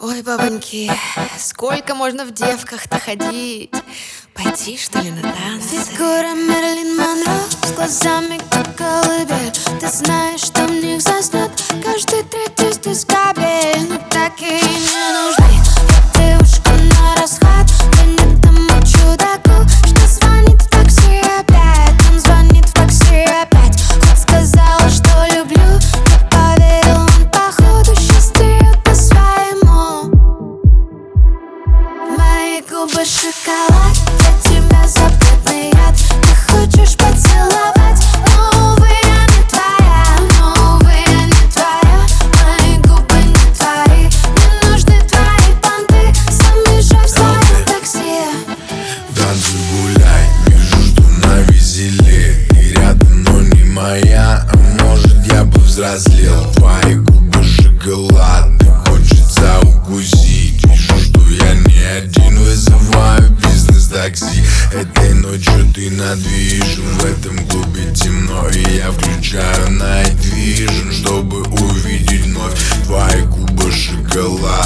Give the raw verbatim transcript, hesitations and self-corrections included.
Ой, бабоньки, сколько можно в девках-то ходить? Пойти, что ли, на танцы? Фигура Мэрилин Монро с глазами, как колыбель. Ты знаешь, что в них заснет каждый третий здесь кабель. Но так и не нужны девушка на расхват. Да нет тому чудаку, что звонит в такси опять. Он звонит в такси опять. Хоть сказала, что люблю, не поверил он, походу, счастью по-своему. Мои губы шоколад, для тебя запретный яд. Ты хочешь поцеловать, но, увы, я не твоя. Но, увы, я не твоя. Мои губы не твои. Мне нужны твои понты. Сам езжай в свое такси. Танцуй, гуляй, вижу, что на веселе. Ты рядом, но не моя. А может, я бы взрослел. Твои губы шоколад, хочется укусить. Вижу, что я не один, вызываю бизнес-такси. Этой ночью ты на движу. В этом клубе темно, и я включаю Night Vision, чтобы увидеть вновь твои губы шоколад.